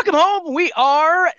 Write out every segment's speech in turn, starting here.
Welcome home. We are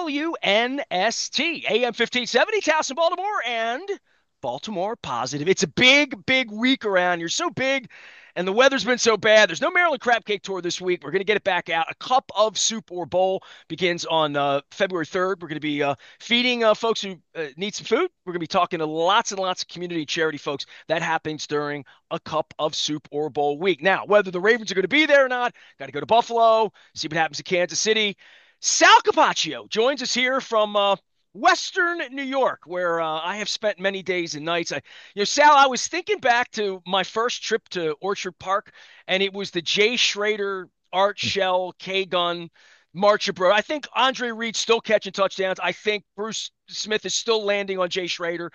WNST, AM 1570, Towson, Baltimore, and Baltimore Positive. It's a big, big week around here. So big, and the weather's been so bad. There's no Maryland Crab Cake Tour this week. We're going to get it back out. A Cup of Soup or Bowl begins on February 3rd. We're going to be feeding folks who need some food. We're going to be talking to lots and lots of community charity folks. That happens during a Cup of Soup or Bowl week. Now, whether the Ravens are going to be there or not, got to go to Buffalo, see what happens in Kansas City. Sal Capaccio joins us here from Western New York, where I have spent many days and nights. Sal, I was thinking back to my first trip to Orchard Park, and it was the Jay Schrader, Art Shell, K Gun, March of Bro. I think Andre Reed's still catching touchdowns. I think Bruce Smith is still landing on Jay Schrader.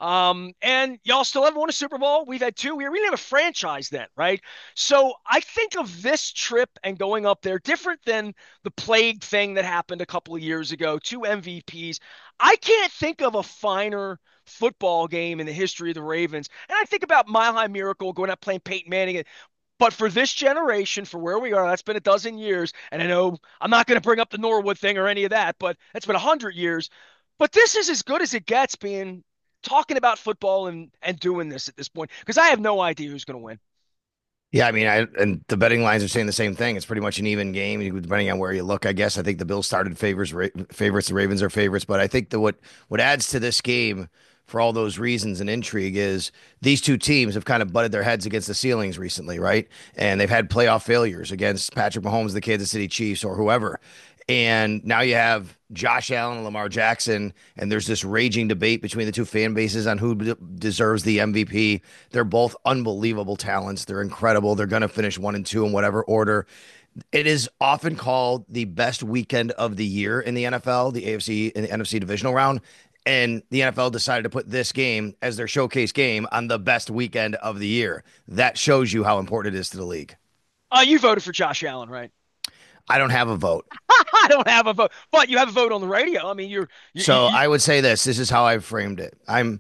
And y'all still haven't won a Super Bowl. We've had two. We didn't have a franchise then, right? So I think of this trip and going up there different than the plague thing that happened a couple of years ago. Two MVPs. I can't think of a finer football game in the history of the Ravens. And I think about Mile High Miracle going out playing Peyton Manning. But for this generation, for where we are, that's been a dozen years. And I know I'm not going to bring up the Norwood thing or any of that, but that's been 100 years. But this is as good as it gets being talking about football and doing this at this point because I have no idea who's going to win. Yeah, I mean, and the betting lines are saying the same thing. It's pretty much an even game, depending on where you look. I guess I think the Bills started favorites, the Ravens are favorites, but I think that what adds to this game for all those reasons and intrigue is these two teams have kind of butted their heads against the ceilings recently, right? And they've had playoff failures against Patrick Mahomes, the Kansas City Chiefs, or whoever. And now you have Josh Allen and Lamar Jackson, and there's this raging debate between the two fan bases on who deserves the MVP. They're both unbelievable talents. They're incredible. They're going to finish 1 and 2 in whatever order. It is often called the best weekend of the year in the NFL, the AFC and the NFC divisional round. And the NFL decided to put this game as their showcase game on the best weekend of the year. That shows you how important it is to the league. You voted for Josh Allen, right? I don't have a vote. I don't have a vote, but you have a vote on the radio. I mean, So I would say this. This is how I've framed it.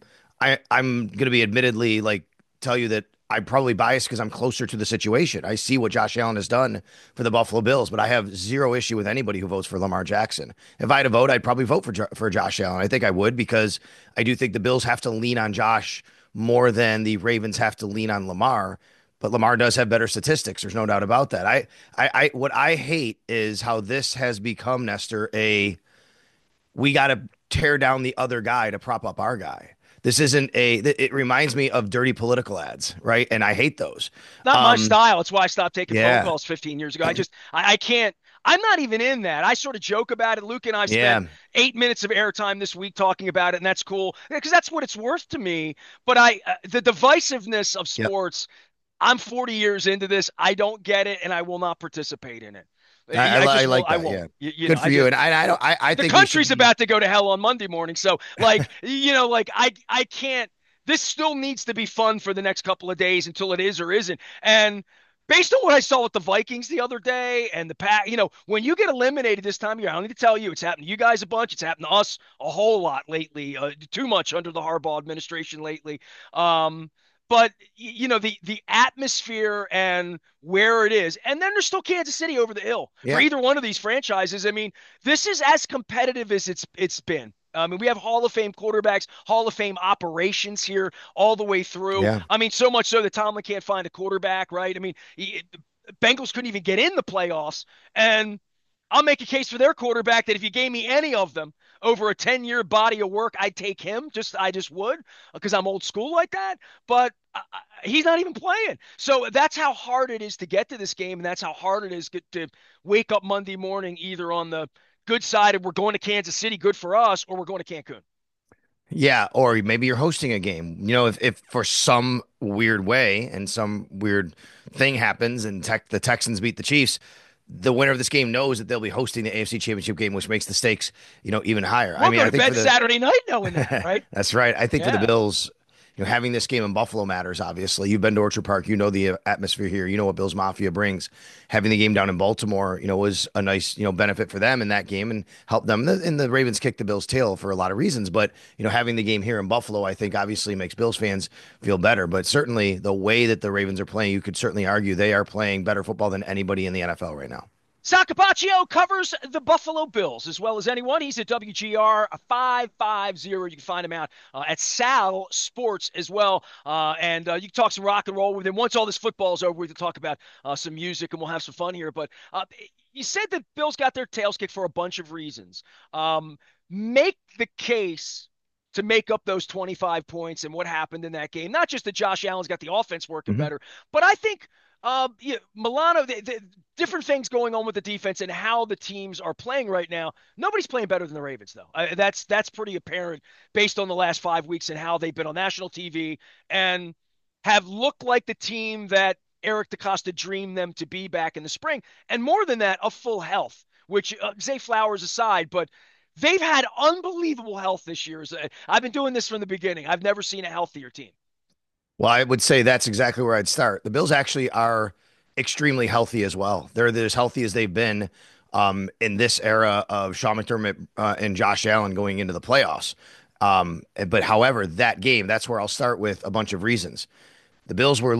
I'm going to be admittedly like tell you that I'm probably biased because I'm closer to the situation. I see what Josh Allen has done for the Buffalo Bills, but I have zero issue with anybody who votes for Lamar Jackson. If I had a vote, I'd probably vote for Josh Allen. I think I would because I do think the Bills have to lean on Josh more than the Ravens have to lean on Lamar. But Lamar does have better statistics. There's no doubt about that. What I hate is how this has become, Nestor, we got to tear down the other guy to prop up our guy. This isn't it reminds me of dirty political ads, right? And I hate those. not my Um, style. It's why I stopped taking phone yeah, calls 15 years ago. I can't. I'm not even in that. I sort of joke about it. Luke and I spent yeah. 8 minutes of airtime this week talking about it, and that's cool because that's what it's worth to me. But the divisiveness of Yep. sports, I'm 40 years into this. I don't get it, and I will not participate in it. I I like that. won't. Yeah, You know, good for you. And I don't. I the think we should country's be. about to go to hell on Monday morning. So I can't. This still needs to be fun for the next couple of days until it is or isn't. And based on what I saw with the Vikings the other day and the Pack, when you get eliminated this time of year, I don't need to tell you, it's happened to you guys a bunch. It's happened to us a whole lot lately. Too much under the Harbaugh administration lately. But the atmosphere and where it is, and then there's still Kansas City over the hill for Yeah. either one of these franchises. I mean, this is as competitive as it's been. I mean, we have Hall of Fame quarterbacks, Hall of Fame operations here all the way through. Yeah. I mean, so much so that Tomlin can't find a quarterback, right? I mean, Bengals couldn't even get in the playoffs, and I'll make a case for their quarterback that if you gave me any of them over a 10-year body of work, I'd take him. I just would because I'm old school like that. But he's not even playing. So that's how hard it is to get to this game. And that's how hard it is to wake up Monday morning either on the good side of we're going to Kansas City, good for us, or we're going to Cancun. Yeah, or maybe you're hosting a game. If for some weird way and some weird thing happens and the Texans beat the Chiefs, the winner of this game knows that they'll be hosting the AFC Championship game, which makes the stakes, even higher. I We'll mean, go I to think for bed the Saturday night knowing that, right? That's right. I think for the Yeah. Bills, having this game in Buffalo matters, obviously. You've been to Orchard Park. You know the atmosphere here. You know what Bills Mafia brings. Having the game down in Baltimore, was a nice, benefit for them in that game and helped them. And the Ravens kicked the Bills' tail for a lot of reasons. But, having the game here in Buffalo, I think obviously makes Bills fans feel better. But certainly the way that the Ravens are playing, you could certainly argue they are playing better football than anybody in the NFL right now. Sacapaccio covers the Buffalo Bills as well as anyone. He's at WGR 550. You can find him out at Sal Sports as well. And you can talk some rock and roll with him. Once all this football is over, we can talk about some music and we'll have some fun here. But you said that Bills got their tails kicked for a bunch of reasons. Make the case to make up those 25 points and what happened in that game. Not just that Josh Allen's got the offense working Mhm. better, but I think yeah, Milano, different things going on with the defense and how the teams are playing right now. Nobody's playing better than the Ravens, though. That's pretty apparent based on the last 5 weeks and how they've been on national TV and have looked like the team that Eric DeCosta dreamed them to be back in the spring. And more than that, a full health, which Zay Flowers aside, but they've had unbelievable health this year. I've been doing this from the beginning. I've never seen a healthier team. Well, I would say that's exactly where I'd start. The Bills actually are extremely healthy as well. They're as healthy as they've been in this era of Sean McDermott and Josh Allen going into the playoffs. But however, that game, that's where I'll start with a bunch of reasons. The Bills were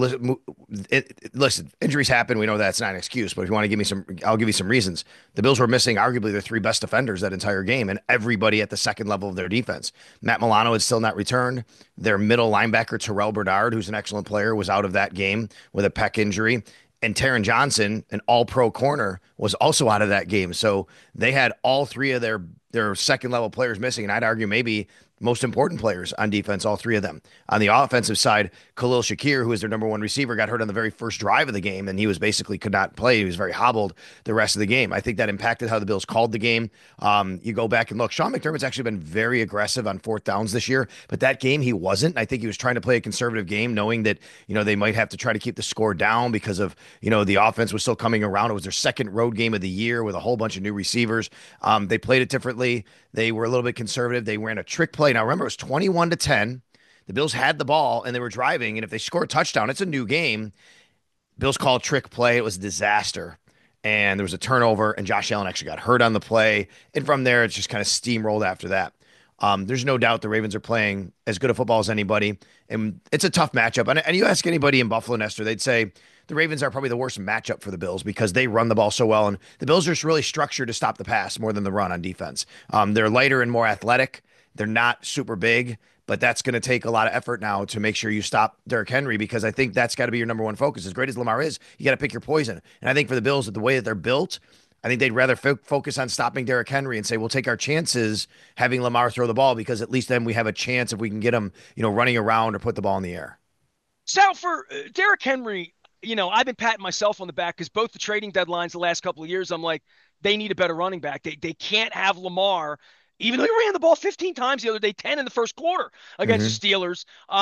listen. Injuries happen. We know that's not an excuse. But if you want to give me some, I'll give you some reasons. The Bills were missing arguably their three best defenders that entire game, and everybody at the second level of their defense. Matt Milano had still not returned. Their middle linebacker Terrell Bernard, who's an excellent player, was out of that game with a pec injury. And Taron Johnson, an all-pro corner, was also out of that game. So they had all three of their second level players missing, and I'd argue maybe most important players on defense, all three of them. On the offensive side, Khalil Shakir, who is their number one receiver, got hurt on the very first drive of the game, and he was basically could not play. He was very hobbled the rest of the game. I think that impacted how the Bills called the game. You go back and look, Sean McDermott's actually been very aggressive on fourth downs this year, but that game he wasn't. I think he was trying to play a conservative game, knowing that, they might have to try to keep the score down because of, the offense was still coming around. It was their second road game of the year with a whole bunch of new receivers. They played it differently. They were a little bit conservative. They ran a trick play. Now, remember, it was 21-10. The Bills had the ball and they were driving. And if they score a touchdown, it's a new game. Bills called trick play. It was a disaster. And there was a turnover, and Josh Allen actually got hurt on the play. And from there, it's just kind of steamrolled after that. There's no doubt the Ravens are playing as good a football as anybody. And it's a tough matchup. And you ask anybody in Buffalo, Nestor, they'd say the Ravens are probably the worst matchup for the Bills because they run the ball so well. And the Bills are just really structured to stop the pass more than the run on defense. They're lighter and more athletic. They're not super big, but that's going to take a lot of effort now to make sure you stop Derrick Henry because I think that's got to be your number one focus. As great as Lamar is, you got to pick your poison. And I think for the Bills, the way that they're built, I think they'd rather focus on stopping Derrick Henry and say, we'll take our chances having Lamar throw the ball because at least then we have a chance if we can get him, running around or put the ball in the air. Sal, for Derrick Henry, I've been patting myself on the back because both the trading deadlines the last couple of years, I'm like, they need a better running back. They can't have Lamar, even though he ran the ball 15 times the other day, 10 in the first quarter against Mm-hmm. the Steelers.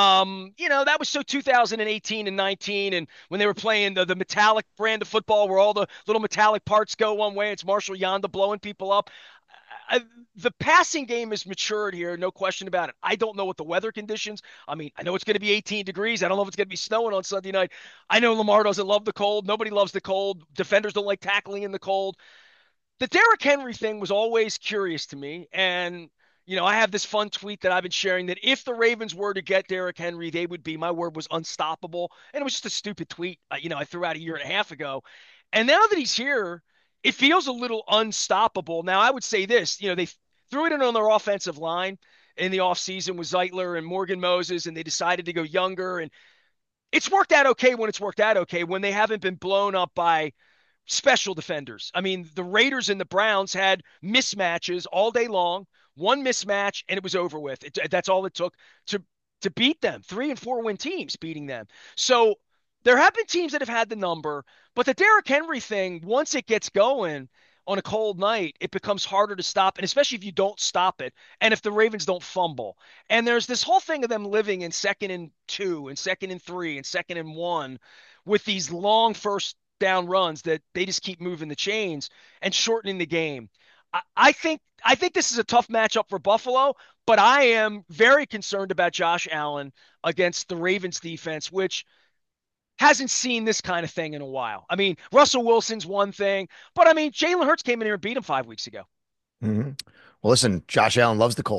That was so 2018 and 19, and when they were playing the metallic brand of football where all the little metallic parts go one way, it's Marshall Yanda blowing people up. The passing game has matured here, no question about it. I don't know what the weather conditions. I mean, I know it's going to be 18 degrees. I don't know if it's going to be snowing on Sunday night. I know Lamar doesn't love the cold. Nobody loves the cold. Defenders don't like tackling in the cold. The Derrick Henry thing was always curious to me, and I have this fun tweet that I've been sharing that if the Ravens were to get Derrick Henry, they would be. My word was unstoppable, and it was just a stupid tweet. I threw out a year and a half ago, and now that he's here, it feels a little unstoppable. Now, I would say this, they threw it in on their offensive line in the offseason with Zeitler and Morgan Moses, and they decided to go younger. And it's worked out okay when it's worked out okay, when they haven't been blown up by special defenders. I mean, the Raiders and the Browns had mismatches all day long, one mismatch, and it was over with. That's all it took to beat them. 3 and 4 win teams beating them. So there have been teams that have had the number, but the Derrick Henry thing, once it gets going on a cold night, it becomes harder to stop, and especially if you don't stop it, and if the Ravens don't fumble. And there's this whole thing of them living in 2nd and 2 and 2nd and 3 and 2nd and 1 with these long first down runs that they just keep moving the chains and shortening the game. I think this is a tough matchup for Buffalo, but I am very concerned about Josh Allen against the Ravens defense, which hasn't seen this kind of thing in a while. I mean, Russell Wilson's one thing, but I mean, Jalen Hurts came in here and beat him 5 weeks ago. Mm-hmm. Well, listen, Josh Allen loves the cold.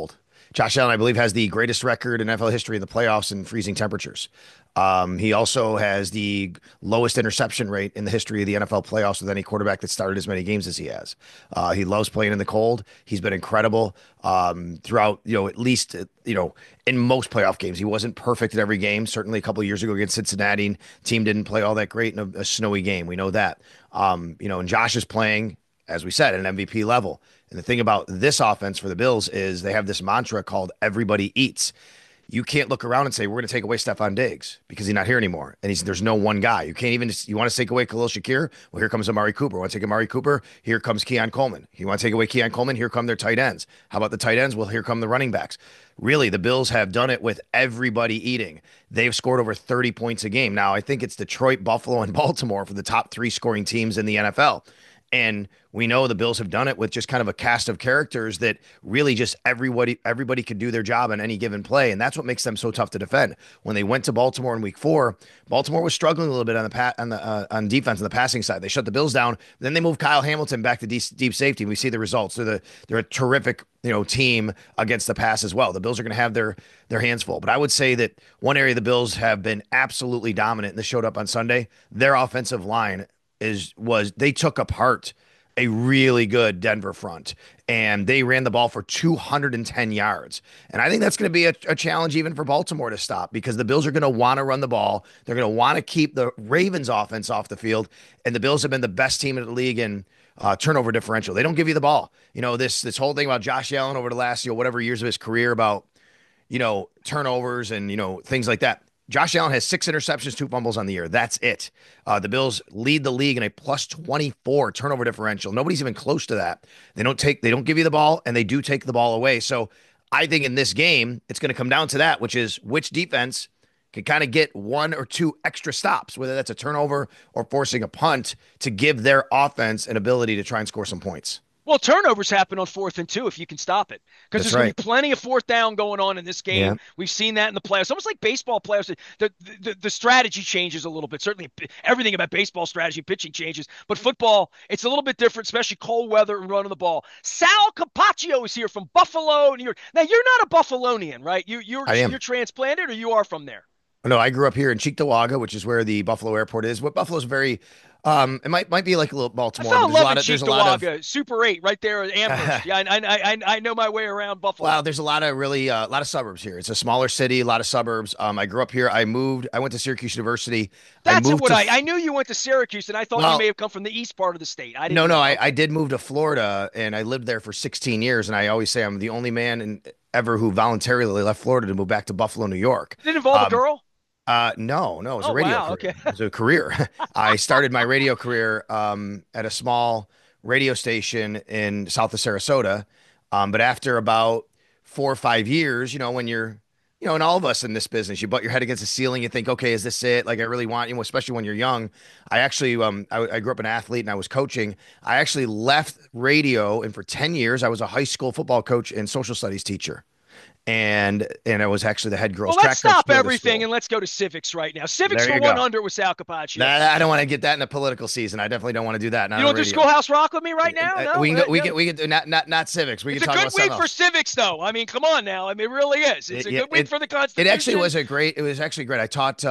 Josh Allen, I believe, has the greatest record in NFL history in the playoffs in freezing temperatures. He also has the lowest interception rate in the history of the NFL playoffs with any quarterback that started as many games as he has. He loves playing in the cold. He's been incredible throughout, at least, in most playoff games. He wasn't perfect in every game. Certainly a couple of years ago against Cincinnati, team didn't play all that great in a snowy game. We know that. And Josh is playing, as we said, at an MVP level. And the thing about this offense for the Bills is they have this mantra called everybody eats. You can't look around and say, we're going to take away Stephon Diggs because he's not here anymore. And there's no one guy. You can't even, you want to take away Khalil Shakir? Well, here comes Amari Cooper. Want to take Amari Cooper? Here comes Keon Coleman. You want to take away Keon Coleman? Here come their tight ends. How about the tight ends? Well, here come the running backs. Really, the Bills have done it with everybody eating. They've scored over 30 points a game. Now, I think it's Detroit, Buffalo, and Baltimore for the top three scoring teams in the NFL. And we know the Bills have done it with just kind of a cast of characters that really just everybody could do their job on any given play, and that's what makes them so tough to defend. When they went to Baltimore in Week 4, Baltimore was struggling a little bit on defense on the passing side. They shut the Bills down. Then they moved Kyle Hamilton back to deep safety, and we see the results. They're a terrific team against the pass as well. The Bills are going to have their hands full. But I would say that one area the Bills have been absolutely dominant, and this showed up on Sunday. Their offensive line they took apart a really good Denver front, and they ran the ball for 210 yards. And I think that's going to be a challenge even for Baltimore to stop, because the Bills are going to want to run the ball. They're going to want to keep the Ravens offense off the field. And the Bills have been the best team in the league in turnover differential. They don't give you the ball. This whole thing about Josh Allen over the last, whatever years of his career about, turnovers and, things like that. Josh Allen has 6 interceptions, 2 fumbles on the year. That's it. The Bills lead the league in a plus 24 turnover differential. Nobody's even close to that. They don't give you the ball, and they do take the ball away. So I think in this game, it's going to come down to that, which is which defense can kind of get 1 or 2 extra stops, whether that's a turnover or forcing a punt, to give their offense an ability to try and score some points. Well, turnovers happen on 4th and 2 if you can stop it, because That's there's going right. to be plenty of 4th down going on in this Yeah. game. We've seen that in the playoffs. Almost like baseball playoffs, the strategy changes a little bit. Certainly, everything about baseball strategy, pitching changes, but football, it's a little bit different, especially cold weather and running the ball. Sal Capaccio is here from Buffalo, New York. Now, you're not a Buffalonian, right? I am. You're transplanted, or you are from there? No, I grew up here in Cheektowaga, which is where the Buffalo airport is. What Buffalo's very, it might be like a little I Baltimore, fell but in love with there's a lot of, Cheektowaga, Super 8, right there at Amherst. Yeah, I know my way around wow, Buffalo. there's a lot of really, a lot of suburbs here. It's a smaller city, a lot of suburbs. I grew up here. I went to Syracuse University. I That's moved what to, I knew you went to Syracuse, and I thought you may well, have come from the east part of the state. I didn't no, know. I Okay. did move to Florida, and I lived there for 16 years. And I always say I'm the only man ever who voluntarily left Florida to move back to Buffalo, New York. Did it involve a Um, girl? no, it was a Oh, radio wow. career. Okay. It was a career. I started my radio career at a small radio station in south of Sarasota. But after about 4 or 5 years, when you're, and all of us in this business, you butt your head against the ceiling. You think, okay, is this it? Like, I really want, especially when you're young. I actually, I grew up an athlete and I was coaching. I actually left radio, and for 10 years, I was a high school football coach and social studies teacher. And I was actually the head Well, girls let's track coach stop for the everything school. and let's go to civics right now. Civics There for you go. 100 with Sal Capaccio. Nah, I don't want to get that in a political season. I definitely don't want to do that. Not You on don't the do radio. Schoolhouse Rock with me right now? No? We can go. We can do not civics. We It's can a talk good about something week for else. civics, though. I mean, come on now. I mean, it really is. It's a Yeah, good week for the it actually Constitution. was a great. It was actually great.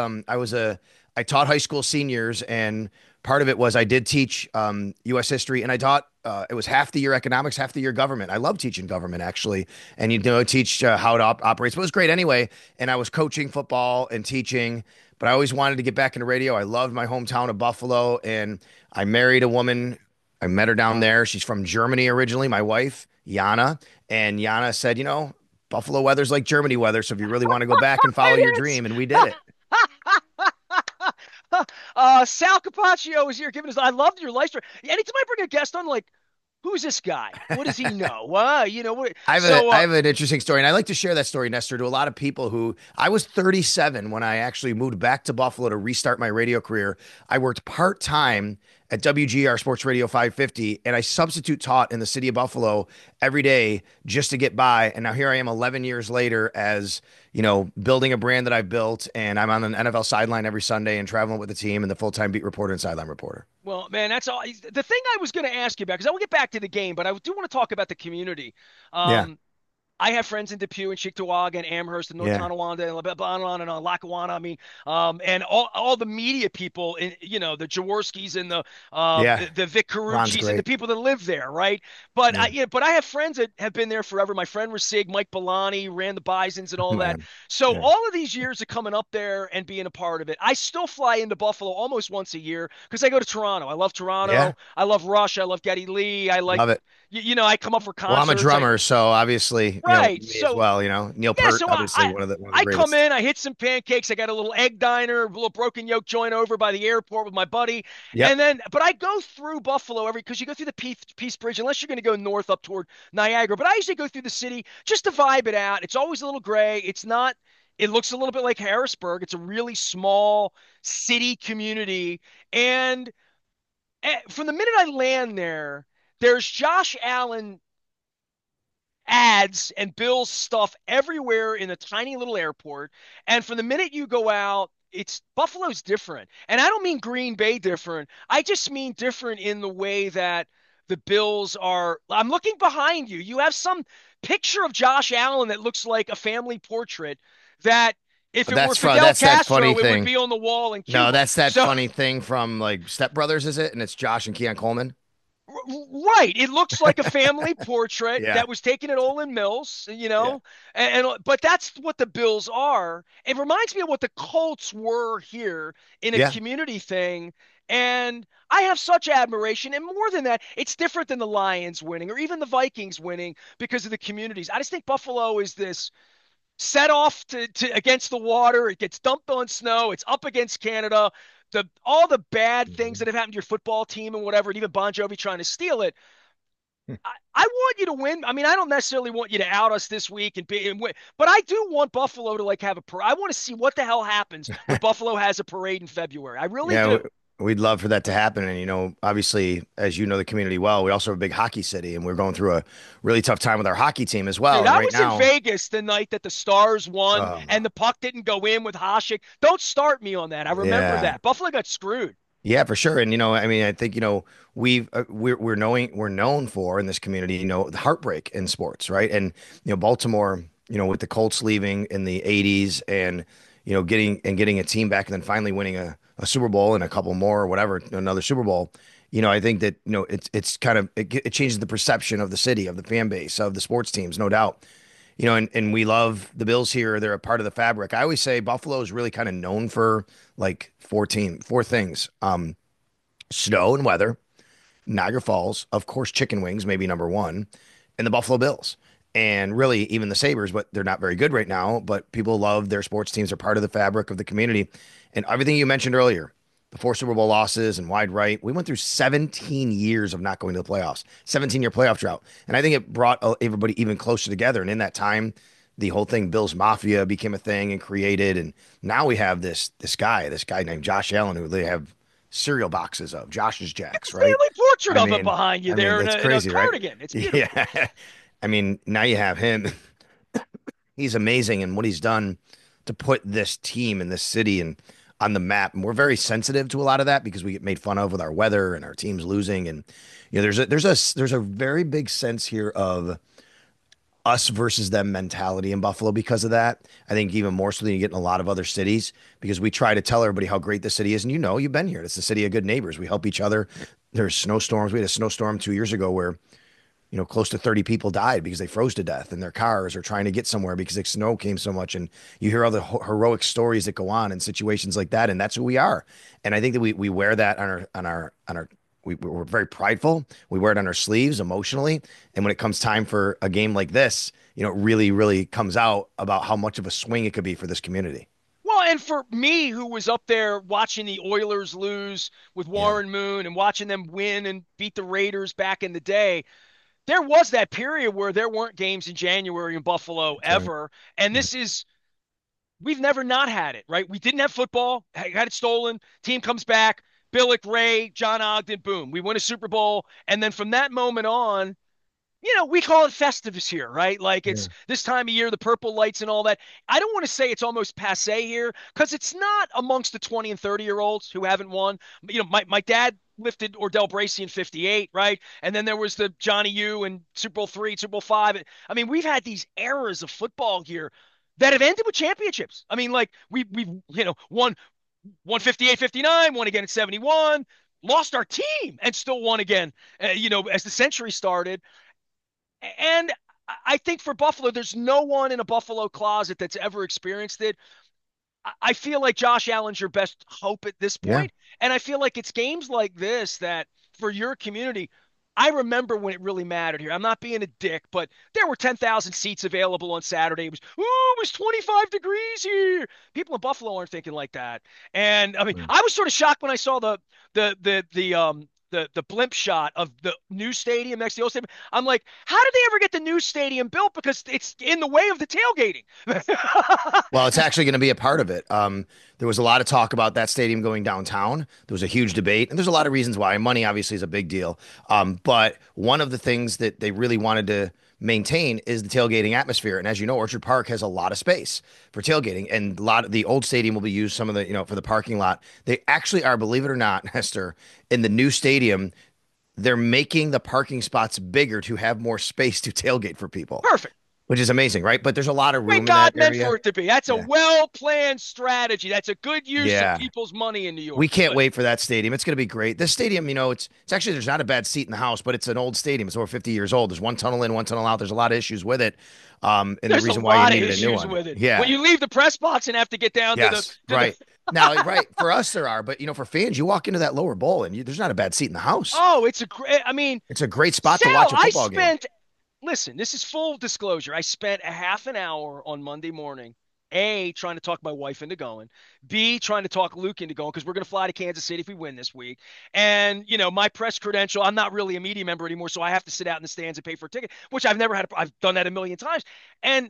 I taught high school seniors, and part of it was I did teach U.S. history, and I taught it was half the year economics, half the year government. I love teaching government actually, and teach how it operates. But it was great anyway. And I was coaching football and teaching, but I always wanted to get back into radio. I loved my hometown of Buffalo, and I married a woman. I met her down there. She's from Germany originally, my wife, Jana. And Jana said, Buffalo weather's like Germany weather. So if you really want to go back and follow your It is. dream, and we did it. Sal Capaccio is here giving us. I loved your life story. Anytime I bring a guest on, like, who's this guy? What does he know? What? I have an interesting story, and I like to share that story, Nestor, to a lot of people who I was 37 when I actually moved back to Buffalo to restart my radio career. I worked part-time at WGR Sports Radio 550, and I substitute taught in the city of Buffalo every day just to get by. And now here I am 11 years later as, building a brand that I've built, and I'm on an NFL sideline every Sunday and traveling with the team and the full-time beat reporter and sideline reporter. Well, man, that's all. The thing I was going to ask you about, because I will get back to the game, but I do want to talk about the community. Yeah. Um, I have friends in Depew and Cheektowaga and Amherst and North Yeah. Tonawanda and on and on, Lackawanna. I mean, and all the media people, in, the Jaworskis and Yeah. the Vic Ron's Caruccis and the great. people that live there, right? But Yeah. but I have friends that have been there forever. My friend Rasig, Mike Bellani, ran the Bisons and all that. Man. So Yeah. all of these years of coming up there and being a part of it, I still fly into Buffalo almost once a year because I go to Toronto. I love Yeah. Toronto. I love Rush. I love Geddy Lee. I like Love it. I come up for Well, I'm a concerts. drummer, so obviously, Right. me as So well, Neil yeah, Peart, so obviously one of the I come greatest. in, I hit some pancakes, I got a little egg diner, a little broken yolk joint over by the airport with my buddy. Yep. And then but I go through Buffalo every because you go through the Peace Bridge unless you're going to go north up toward Niagara, but I usually go through the city just to vibe it out. It's always a little gray. It's not it looks a little bit like Harrisburg. It's a really small city community and from the minute I land there, there's Josh Allen ads and Bill's stuff everywhere in a tiny little airport. And from the minute you go out, it's Buffalo's different. And I don't mean Green Bay different. I just mean different in the way that the Bills are. I'm looking behind you. You have some picture of Josh Allen that looks like a family portrait that if it were That's fun. Fidel That's that funny Castro, it would thing. be on the wall in No, Cuba. that's that So funny thing from like Step Brothers, is it? And it's Josh and Keon Coleman. Right. It looks like a family portrait Yeah. that was taken at Olin Mills, Yeah. but that's what the Bills are. It reminds me of what the Colts were here in a Yeah. community thing. And I have such admiration. And more than that, it's different than the Lions winning or even the Vikings winning because of the communities. I just think Buffalo is this set off to against the water. It gets dumped on snow. It's up against Canada. All the bad things Mhm. that have happened to your football team and whatever, and even Bon Jovi trying to steal it. I want you to win. I mean, I don't necessarily want you to out us this week and win, but I do want Buffalo to like have a parade. I want to see what the hell happens when Buffalo has a parade in February. I really Yeah, do. we'd love for that to happen. And, obviously, as you know the community well, we also have a big hockey city, and we're going through a really tough time with our hockey team as well. Dude, And I right was in now, Vegas the night that the Stars won and oh, the puck didn't go in with Hasek. Don't start me on that. I remember yeah, that. Buffalo got screwed. yeah, for sure. And I mean, I think we're known for in this community, the heartbreak in sports, right? And Baltimore, with the Colts leaving in the '80s, and getting a team back, and then finally winning a Super Bowl and a couple more or whatever, another Super Bowl. I think that it's kind of it changes the perception of the city, of the fan base, of the sports teams, no doubt. And we love the Bills here. They're a part of the fabric. I always say Buffalo is really kind of known for like four things. Snow and weather, Niagara Falls, of course, chicken wings, maybe number one, and the Buffalo Bills. And really, even the Sabres, but they're not very good right now. But people love their sports teams. Are part of the fabric of the community. And everything you mentioned earlier, the four Super Bowl losses and wide right, we went through 17 years of not going to the playoffs, 17-year playoff drought. And I think it brought everybody even closer together. And in that time, the whole thing, Bills Mafia, became a thing and created. And now we have this guy named Josh Allen, who they have cereal boxes of Josh's Jacks, right? Family portrait I of him mean, behind you I mean there that's in a crazy, right? cardigan. It's beautiful. Yeah. I mean, now you have him. He's amazing in what he's done to put this team in this city and on the map. And we're very sensitive to a lot of that because we get made fun of with our weather and our teams losing. And there's a very big sense here of us versus them mentality in Buffalo because of that. I think even more so than you get in a lot of other cities because we try to tell everybody how great the city is. And you've been here. It's the city of good neighbors. We help each other. There's snowstorms. We had a snowstorm 2 years ago where close to 30 people died because they froze to death in their cars or trying to get somewhere because the snow came so much. And you hear all the heroic stories that go on in situations like that. And that's who we are. And I think that we wear that we're very prideful. We wear it on our sleeves emotionally. And when it comes time for a game like this, it really, really comes out about how much of a swing it could be for this community. Well, and for me, who was up there watching the Oilers lose with Yeah, Warren Moon and watching them win and beat the Raiders back in the day, there was that period where there weren't games in January in Buffalo that's right. ever. And Yeah. we've never not had it, right? We didn't have football, had it stolen. Team comes back, Billick, Ray, John Ogden, boom. We win a Super Bowl. And then from that moment on, we call it Festivus here, right? Like Yeah. it's this time of year, the purple lights and all that. I don't want to say it's almost passe here because it's not amongst the 20 and 30-year-olds who haven't won. My dad lifted Ordell Bracey in '58, right? And then there was the Johnny U and Super Bowl III, Super Bowl V. I mean, we've had these eras of football here that have ended with championships. I mean, like we won 58, 59, won again in 71, lost our team and still won again, as the century started. And I think for Buffalo, there's no one in a Buffalo closet that's ever experienced it. I feel like Josh Allen's your best hope at this Yeah. point, and I feel like it's games like this that for your community. I remember when it really mattered here. I'm not being a dick, but there were 10,000 seats available on Saturday. It was 25 degrees here. People in Buffalo aren't thinking like that. And I mean, Mm. I was sort of shocked when I saw the blimp shot of the new stadium next to the old stadium. I'm like, how did they ever get the new stadium built? Because it's in the way of the tailgating. Well, it's actually going to be a part of it. There was a lot of talk about that stadium going downtown. There was a huge debate, and there's a lot of reasons why. Money obviously is a big deal. But one of the things that they really wanted to maintain is the tailgating atmosphere. And as you know, Orchard Park has a lot of space for tailgating, and a lot of the old stadium will be used some of the, for the parking lot. They actually are, believe it or not, Hester, in the new stadium, they're making the parking spots bigger to have more space to tailgate for people, Perfect. which is amazing, right? But there's a lot of Way room in that God meant area. for it to be. That's a Yeah. well-planned strategy. That's a good use of Yeah. people's money in New We York. can't Good. wait for that stadium. It's going to be great. This stadium, it's actually there's not a bad seat in the house, but it's an old stadium. It's over 50 years old. There's one tunnel in, one tunnel out. There's a lot of issues with it, and the There's a reason why you lot of needed a new issues one. with it. When Yeah. you leave the press box and have to get down to the Yes. to the Right. Now, right for us there are, but for fans, you walk into that lower bowl and there's not a bad seat in the house. Oh, it's a great. I mean, It's a great spot to Sal, watch a football game. listen, this is full disclosure. I spent a half an hour on Monday morning, A, trying to talk my wife into going, B, trying to talk Luke into going because we're going to fly to Kansas City if we win this week. And, my press credential, I'm not really a media member anymore, so I have to sit out in the stands and pay for a ticket, which I've never had. I've done that a million times. And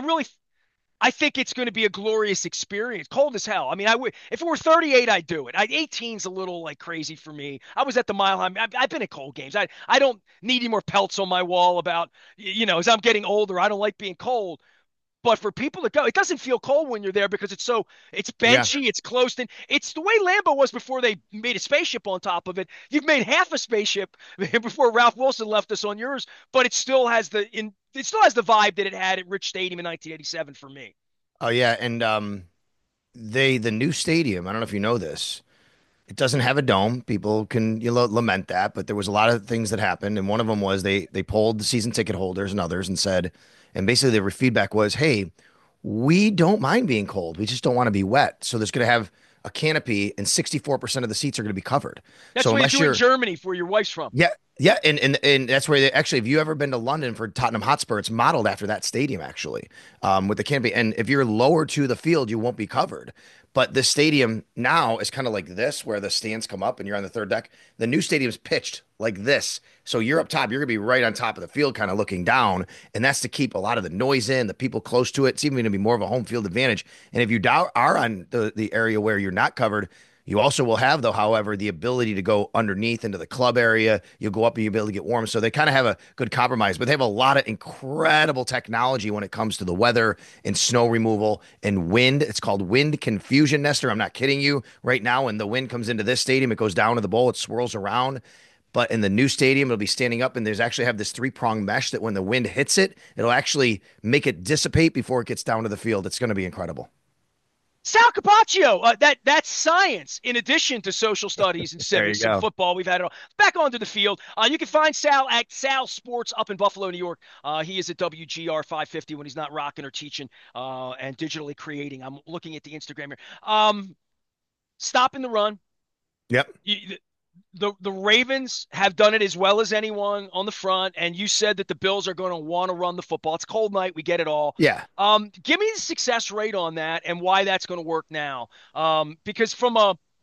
I think it's going to be a glorious experience. Cold as hell. I mean, if it were 38, I'd do it. 18's a little like crazy for me. I was at the Mile High. I've been at cold games. I don't need any more pelts on my wall about, as I'm getting older, I don't like being cold. But for people to go, it doesn't feel cold when you're there because it's Yeah. benchy, it's closed in. It's the way Lambeau was before they made a spaceship on top of it. You've made half a spaceship before Ralph Wilson left us on yours, but it still has the vibe that it had at Rich Stadium in 1987 for me. Oh yeah, and the new stadium, I don't know if you know this. It doesn't have a dome. People can lament that, but there was a lot of things that happened, and one of them was they polled the season ticket holders and others and said, and basically their feedback was, "Hey, we don't mind being cold. We just don't want to be wet." So there's going to have a canopy, and 64% of the seats are going to be covered. That's So what they unless do in you're Germany, where your wife's from. yeah, yeah, and that's where actually, if you ever been to London for Tottenham Hotspur, it's modeled after that stadium actually, with the canopy. And if you're lower to the field, you won't be covered. But the stadium now is kind of like this, where the stands come up and you're on the third deck. The new stadium's pitched like this, so you're up top. You're gonna be right on top of the field, kind of looking down, and that's to keep a lot of the noise in, the people close to it. It's even going to be more of a home field advantage. And if you are on the area where you're not covered, you also will have, though, however, the ability to go underneath into the club area. You'll go up and you'll be able to get warm. So they kind of have a good compromise, but they have a lot of incredible technology when it comes to the weather and snow removal and wind. It's called wind confusion, Nestor. I'm not kidding you. Right now, when the wind comes into this stadium, it goes down to the bowl, it swirls around. But in the new stadium, it'll be standing up, and there's actually have this three-prong mesh that when the wind hits it, it'll actually make it dissipate before it gets down to the field. It's going to be incredible. Sal Capaccio, that's science in addition to social studies and There you civics and go. football. We've had it all. Back onto the field. You can find Sal at Sal Sports up in Buffalo, New York. He is at WGR 550 when he's not rocking or teaching and digitally creating. I'm looking at the Instagram here. Stopping the run. Yep. The Ravens have done it as well as anyone on the front, and you said that the Bills are going to want to run the football. It's a cold night. We get it all. Yeah. Give me the success rate on that and why that's going to work now. Because from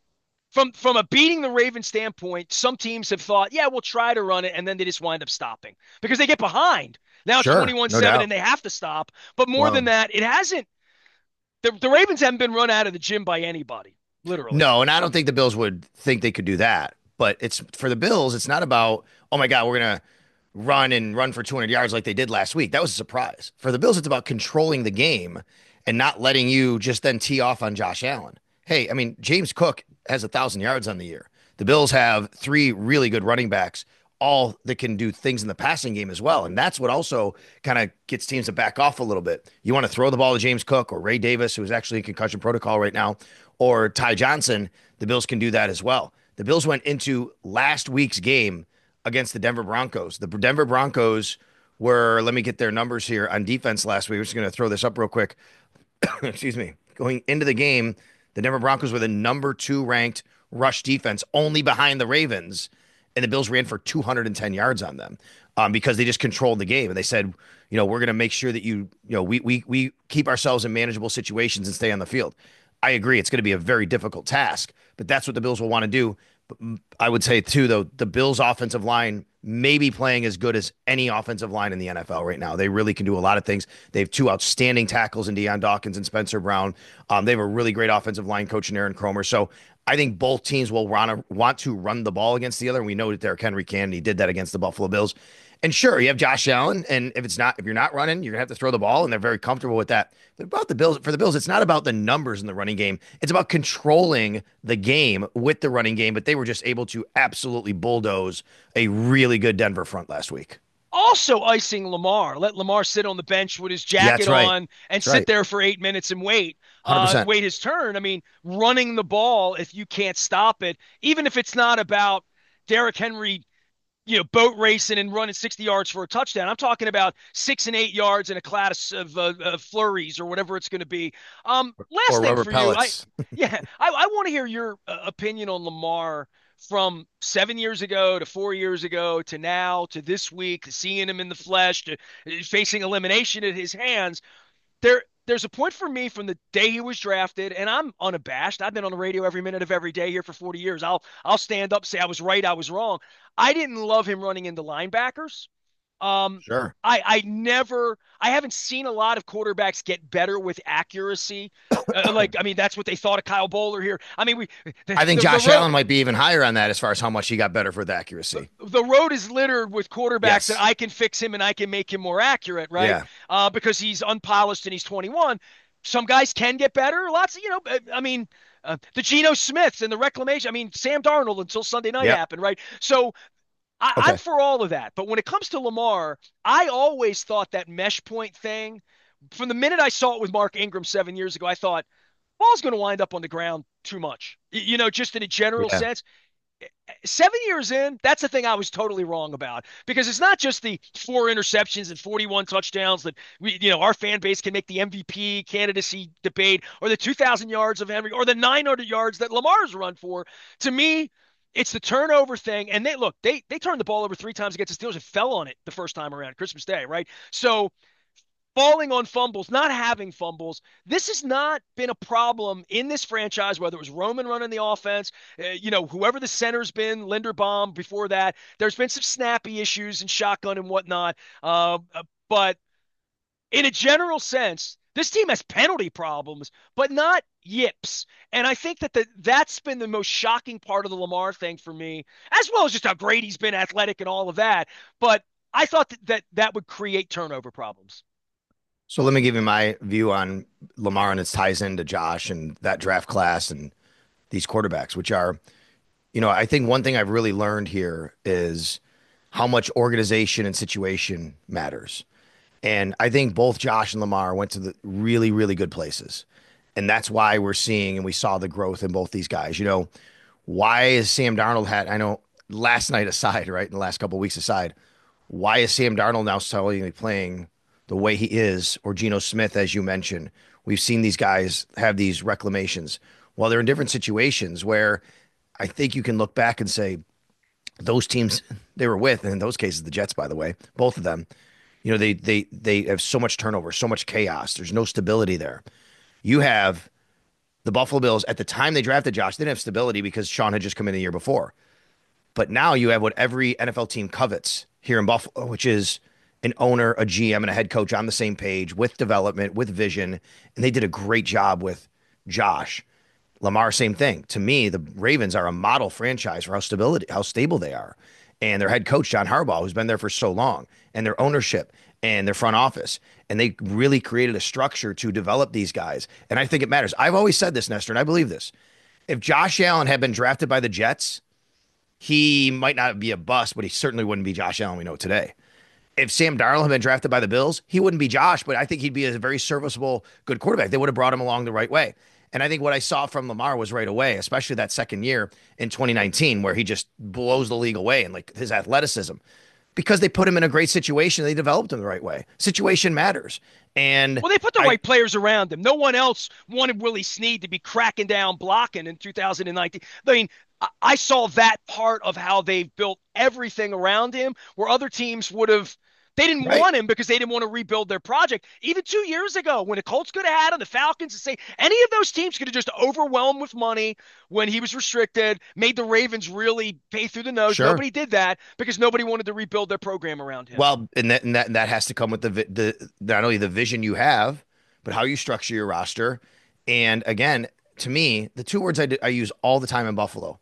a beating the Ravens standpoint, some teams have thought, yeah, we'll try to run it, and then they just wind up stopping because they get behind. Now it's Sure. No 21-7 doubt. and they have to stop. But more than Well, that, it hasn't. The Ravens haven't been run out of the gym by anybody, literally. no, and I don't think the Bills would think they could do that. But it's for the Bills, it's not about, oh my God, we're gonna run for 200 yards like they did last week. That was a surprise. For the Bills, it's about controlling the game and not letting you just then tee off on Josh Allen. Hey, I mean, James Cook has 1,000 yards on the year. The Bills have three really good running backs, all that can do things in the passing game as well. And that's what also kind of gets teams to back off a little bit. You want to throw the ball to James Cook or Ray Davis, who's actually in concussion protocol right now, or Ty Johnson. The Bills can do that as well. The Bills went into last week's game against the Denver Broncos. The Denver Broncos were, let me get their numbers here on defense last week. We're just going to throw this up real quick. Excuse me. Going into the game, the Denver Broncos were the number 2 ranked rush defense, only behind the Ravens, and the Bills ran for 210 yards on them because they just controlled the game. And they said, we're going to make sure that we keep ourselves in manageable situations and stay on the field. I agree. It's going to be a very difficult task, but that's what the Bills will want to do. But I would say, too, though, the Bills' offensive line may be playing as good as any offensive line in the NFL right now. They really can do a lot of things. They have 2 outstanding tackles in Deion Dawkins and Spencer Brown. They have a really great offensive line coach in Aaron Cromer. So I think both teams will want to run the ball against the other. And we know that Derrick Henry can, and he did that against the Buffalo Bills. And sure, you have Josh Allen, and if you're not running, you're gonna have to throw the ball, and they're very comfortable with that. But for the Bills, it's not about the numbers in the running game. It's about controlling the game with the running game. But they were just able to absolutely bulldoze a really good Denver front last week. Also icing Lamar. Let Lamar sit on the bench with his Yeah, jacket that's right. on and That's sit right. there for 8 minutes and wait 100%. his turn. I mean, running the ball, if you can't stop it, even if it's not about Derrick Henry, boat racing and running 60 yards for a touchdown. I'm talking about 6 and 8 yards in a class of flurries or whatever it's going to be. Last Or thing rubber for you, pellets. I want to hear your opinion on Lamar from 7 years ago to 4 years ago to now to this week, to seeing him in the flesh, to facing elimination at his hands. There's a point for me from the day he was drafted, and I'm unabashed. I've been on the radio every minute of every day here for 40 years. I'll stand up, say I was right, I was wrong. I didn't love him running into linebackers. Um, Sure. I haven't seen a lot of quarterbacks get better with accuracy. I mean, that's what they thought of Kyle Bowler here. I mean, I think the Josh road, Allen might be even higher on that as far as how much he got better for the accuracy. the road is littered with quarterbacks that Yes. I can fix him and I can make him more accurate, right? Yeah. Because he's unpolished and he's 21. Some guys can get better. Lots of, I mean, the Geno Smiths and the reclamation. I mean, Sam Darnold until Sunday night Yep. happened, right? So I'm Okay. for all of that. But when it comes to Lamar, I always thought that mesh point thing, from the minute I saw it with Mark Ingram 7 years ago, I thought, ball's going to wind up on the ground too much. Just in a general Yeah. sense. 7 years in, that's the thing I was totally wrong about because it's not just the 4 interceptions and 41 touchdowns that our fan base can make the MVP candidacy debate or the 2,000 yards of Henry or the 900 yards that Lamar's run for. To me, it's the turnover thing. And they turned the ball over 3 times against the Steelers and fell on it the first time around Christmas Day, right? So falling on fumbles, not having fumbles. This has not been a problem in this franchise, whether it was Roman running the offense, whoever the center's been, Linderbaum before that. There's been some snappy issues and shotgun and whatnot. But in a general sense, this team has penalty problems, but not yips. And I think that's been the most shocking part of the Lamar thing for me, as well as just how great he's been athletic and all of that. But I thought that would create turnover problems. So let me give you my view on Lamar and its ties into Josh and that draft class and these quarterbacks, which are, I think one thing I've really learned here is how much organization and situation matters. And I think both Josh and Lamar went to the really, really good places. And that's why we're seeing and we saw the growth in both these guys. Why is Sam Darnold I know last night aside, right? In the last couple of weeks aside, why is Sam Darnold now suddenly playing the way he is, or Geno Smith, as you mentioned? We've seen these guys have these reclamations. Well, they're in different situations where I think you can look back and say those teams they were with, and in those cases, the Jets, by the way, both of them, they have so much turnover, so much chaos. There's no stability there. You have the Buffalo Bills at the time they drafted Josh, they didn't have stability because Sean had just come in the year before. But now you have what every NFL team covets here in Buffalo, which is an owner, a GM, and a head coach on the same page with development, with vision. And they did a great job with Josh. Lamar, same thing. To me, the Ravens are a model franchise for how stable they are. And their head coach, John Harbaugh, who's been there for so long, and their ownership and their front office. And they really created a structure to develop these guys. And I think it matters. I've always said this, Nestor, and I believe this. If Josh Allen had been drafted by the Jets, he might not be a bust, but he certainly wouldn't be Josh Allen we know today. If Sam Darnold had been drafted by the Bills, he wouldn't be Josh, but I think he'd be a very serviceable, good quarterback. They would have brought him along the right way. And I think what I saw from Lamar was right away, especially that second year in 2019, where he just blows the league away and like his athleticism, because they put him in a great situation. They developed him the right way. Situation matters. And Well, they put the I, right players around him. No one else wanted Willie Snead to be cracking down blocking in 2019. I mean, I saw that part of how they've built everything around him where other teams would have. They didn't right. want him because they didn't want to rebuild their project. Even 2 years ago, when the Colts could have had him, the Falcons, to say any of those teams could have just overwhelmed with money when he was restricted, made the Ravens really pay through the nose. Sure. Nobody did that because nobody wanted to rebuild their program around him. Well, and that has to come with the not only the vision you have, but how you structure your roster. And again, to me, the two words I use all the time in Buffalo,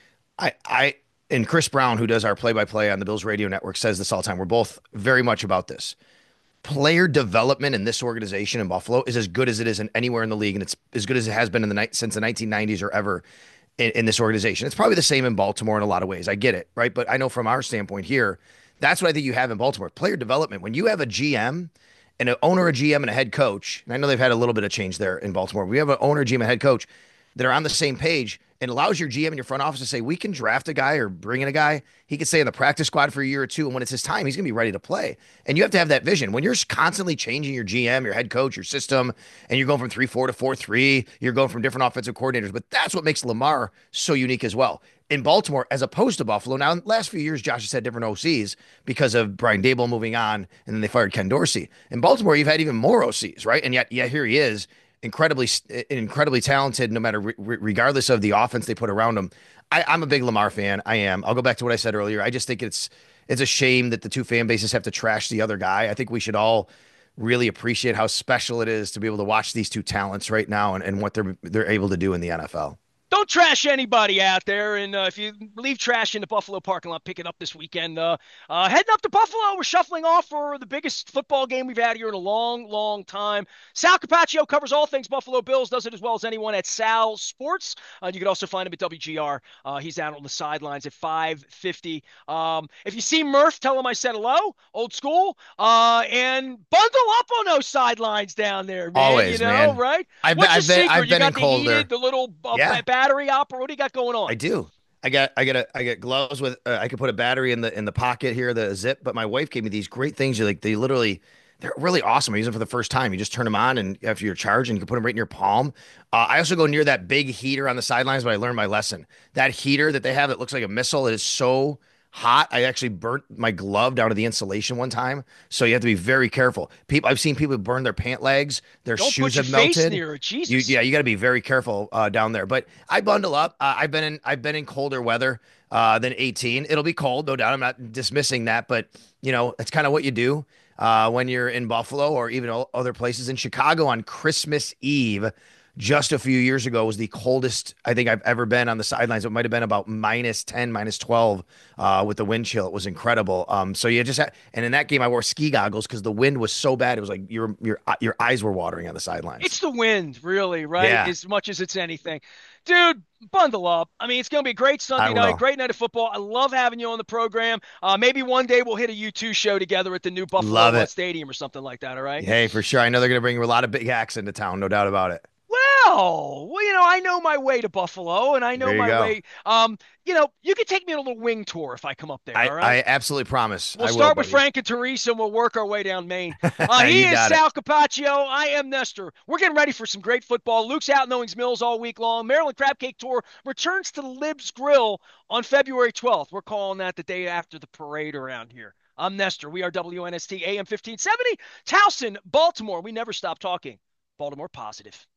I and Chris Brown, who does our play-by-play on the Bills radio network, says this all the time. We're both very much about this. Player development in this organization in Buffalo is as good as it is in anywhere in the league, and it's as good as it has been in the night since the 1990s or ever in this organization. It's probably the same in Baltimore in a lot of ways. I get it, right? But I know from our standpoint here, that's what I think you have in Baltimore. Player development. When you have a GM and an owner, a GM, and a head coach, and I know they've had a little bit of change there in Baltimore. We have an owner, GM, and head coach that are on the same page and allows your GM and your front office to say, we can draft a guy or bring in a guy. He could stay in the practice squad for a year or two. And when it's his time, he's going to be ready to play. And you have to have that vision. When you're constantly changing your GM, your head coach, your system, and you're going from 3-4 to 4-3, you're going from different offensive coordinators. But that's what makes Lamar so unique as well. In Baltimore, as opposed to Buffalo. Now, in the last few years, Josh has had different OCs because of Brian Daboll moving on, and then they fired Ken Dorsey. In Baltimore, you've had even more OCs, right? And yet here he is, incredibly talented, no matter regardless of the offense they put around him. I'm a big Lamar fan. I am. I'll go back to what I said earlier. I just think it's a shame that the two fan bases have to trash the other guy. I think we should all really appreciate how special it is to be able to watch these two talents right now and what they're able to do in the NFL. Don't trash anybody out there. And if you leave trash in the Buffalo parking lot, pick it up this weekend. Heading up to Buffalo, we're shuffling off for the biggest football game we've had here in a long, long time. Sal Capaccio covers all things Buffalo Bills, does it as well as anyone at Sal Sports. You can also find him at WGR. He's out on the sidelines at 5:50. If you see Murph, tell him I said hello, old school. And bundle up on those sidelines down there, man. Always, man. Right? I've been, What's your I've been, secret? I've You been in got the colder. heated, the little Yeah, battery opera. What do you got going on? I do. I got gloves with I could put a battery in the pocket here, the zip. But my wife gave me these great things. You like they're really awesome. I use them for the first time. You just turn them on, and after you're charged, and you can put them right in your palm. I also go near that big heater on the sidelines, but I learned my lesson. That heater that they have that looks like a missile, it is so hot. I actually burnt my glove down to the insulation one time. So you have to be very careful. I've seen people burn their pant legs. Their Don't shoes put your have face melted. near it. You, Jesus. yeah, you got to be very careful down there. But I bundle up. I've been in colder weather than 18. It'll be cold, no doubt. I'm not dismissing that, but it's kind of what you do when you're in Buffalo or even other places. In Chicago on Christmas Eve, just a few years ago, was the coldest I think I've ever been on the sidelines. It might have been about -10, -12 with the wind chill. It was incredible. So you just and in that game I wore ski goggles because the wind was so bad. It was like your eyes were watering on the sidelines. It's the wind, really, right? Yeah, As much as it's anything. Dude, bundle up. I mean, it's going to be a great I Sunday night, will. great night of football. I love having you on the program. Maybe one day we'll hit a U2 show together at the new Buffalo Love it. Stadium or something like that, all right? Hey, for sure. I know they're going to bring a lot of big acts into town, no doubt about it. I know my way to Buffalo, and I know There you my go. way. You can take me on a little wing tour if I come up there. I, All right. I absolutely promise. We'll I will, start with buddy. Frank and Teresa, and we'll work our way down Maine. He You is got it. Sal Capaccio. I am Nestor. We're getting ready for some great football. Luke's out in Owings Mills all week long. Maryland Crab Cake Tour returns to the Libs Grill on February 12th. We're calling that the day after the parade around here. I'm Nestor. We are WNST AM 1570, Towson, Baltimore. We never stop talking. Baltimore positive.